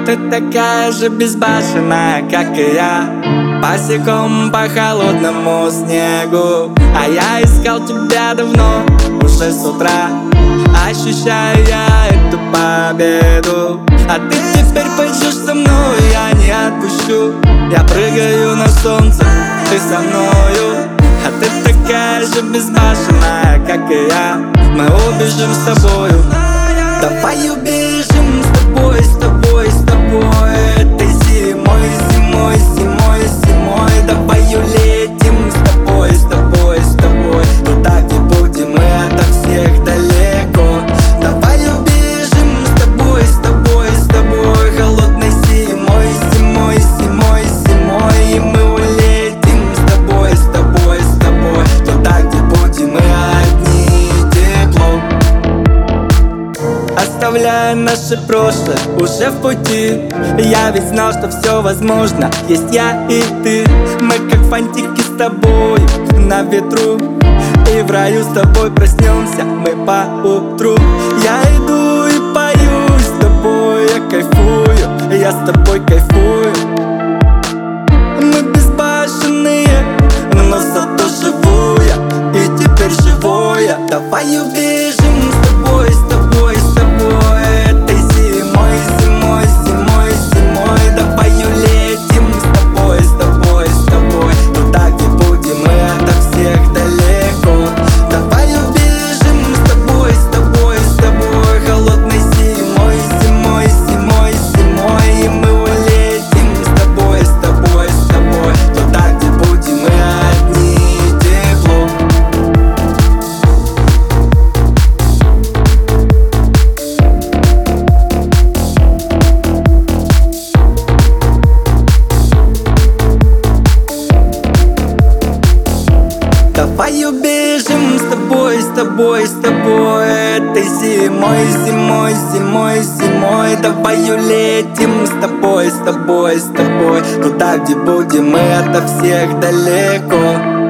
Ты такая же безбашенная, как и я, босиком по холодному снегу. А я искал тебя давно, уже с утра, ощущаю я эту победу. А ты теперь пойдешь со мной, я не отпущу. Я прыгаю на солнце, ты со мною. А ты такая же безбашенная, как и я, мы убежим с тобою. Давай убежим с тобой, с тобой, с тобой. Этой зимой, зимой, зимой, зимой. Давай улетим с тобой, с тобой, с тобой, туда, где будем мы ото всех далеко. Давай убежим с тобой, с тобой, с тобой, холодной зимой, зимой, зимой, зимой. И мы улетим с тобой, с тобой, с тобой, туда, где будем мы одни, тепло. Оставляя наше прошлое уже в пути, я ведь знал, что все возможно. Есть я и ты, мы как фантики с тобой на ветру. И в раю с тобой проснемся мы поутру. Я иду и пою с тобой, я кайфую, я с тобой кайфую. Мы безбашенные, но зато живу я, и теперь живой я. Давай убежим с тобой, с тобой, с тобой. Этой зимой, зимой, зимой, зимой. Давай улетим с тобой, с тобой, с тобой, туда, где будем мы ото всех далеко. Давай убежим с тобой, с тобой, с тобой, холодной зимой, зимой, зимой, зимой. И мы улетим с тобой, с тобой, с тобой, туда, где будем мы одни, тепло. Давай убежим с тобой, с тобой, с тобой. Этой зимой, зимой, зимой, зимой. Давай улетим с тобой, с тобой, с тобой, туда, где будем мы ото всех далеко.